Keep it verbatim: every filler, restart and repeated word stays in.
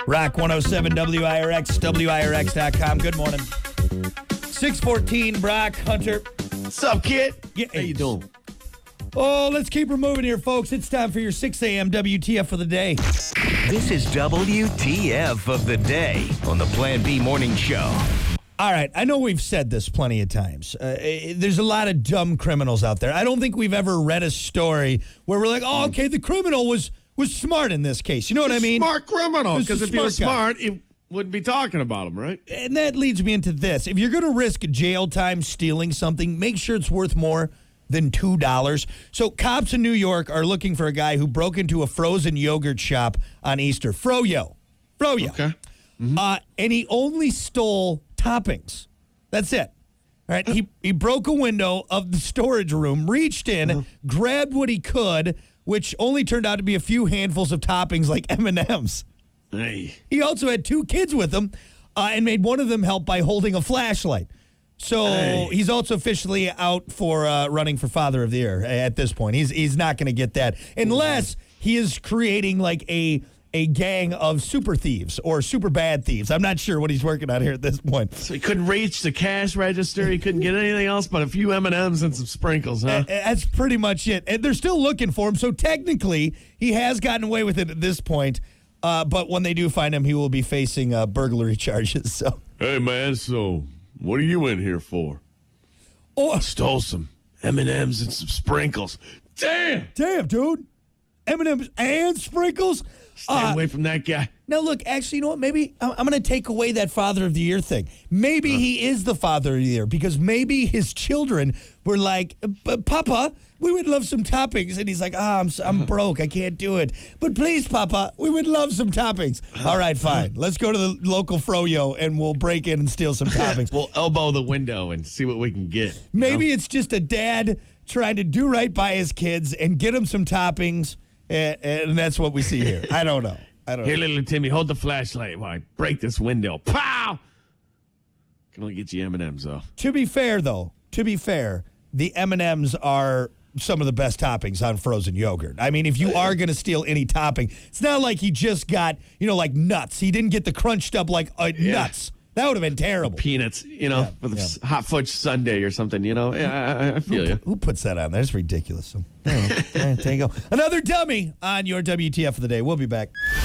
Rock one oh seven W I R X, W I R X dot com. Good morning. six fourteen, Brock, Hunter. What's up, kid? Yeah, How you doing? Oh, let's keep her moving here, folks. It's time for your six a.m. W T F of the day. This is W T F of the day on the Plan B Morning Show. All right, I know we've said this plenty of times. Uh, there's a lot of dumb criminals out there. I don't think we've ever read a story where we're like, oh, okay, the criminal was was smart in this case. You know what I mean? Smart criminal. This is Because if a he was smart guy. smart, he wouldn't be talking about him, right? And that leads me into this. If you're going to risk jail time stealing something, make sure it's worth more than two dollars. So cops in New York are looking for a guy who broke into a frozen yogurt shop on Easter. Froyo. Froyo. Okay. Uh, and he only stole toppings. That's it. All right. He, he broke a window of the storage room, reached in, Uh-huh. grabbed what he could, which only turned out to be a few handfuls of toppings like M and M's. Hey. He also had two kids with him uh, and made one of them help by holding a flashlight. So Hey. he's also officially out for uh, running for Father of the Year at this point. He's he's not going to get that unless he is creating like a a gang of super thieves or super bad thieves. I'm not sure what he's working on here at this point. So he couldn't reach the cash register. He couldn't get anything else but a few M and M's and some sprinkles, huh? Uh, That's pretty much it. And they're still looking for him. So technically, he has gotten away with it at this point. Uh, but when they do find him, he will be facing uh, burglary charges. So, Hey, man, so what are you in here for? oh, Stole some M and M's and some sprinkles. Damn! damn, dude. M and M's and sprinkles. Stay Uh, away from that guy. Now, look, actually, you know what? Maybe I'm, I'm going to take away that Father of the Year thing. Maybe he is the Father of the Year because maybe his children were like, Papa, we would love some toppings. And he's like, ah, I'm, I'm broke. I can't do it. But please, Papa, we would love some toppings. All right, fine. Let's go to the local Froyo and we'll break in and steal some toppings. We'll elbow the window and see what we can get. you Maybe know? it's just a dad trying to do right by his kids and get them some toppings. And, and that's what we see here. I don't know. I don't Here, know. little Timmy, hold the flashlight while I break this window. Pow! Can only get you M and M's, though. To be fair, though, to be fair, the M and M's are some of the best toppings on frozen yogurt. I mean, if you are going to steal any topping, it's not like he just got, you know, like nuts. He didn't get the crunched up like uh, Yeah. nuts. That would have been terrible. Peanuts, you know, Yeah, with yeah. a s- hot fudge sundae or something, you know. Yeah, I, I feel you. Who puts that on there? That's ridiculous. So, anyway, there you go. Another dummy on your W T F of the day. We'll be back.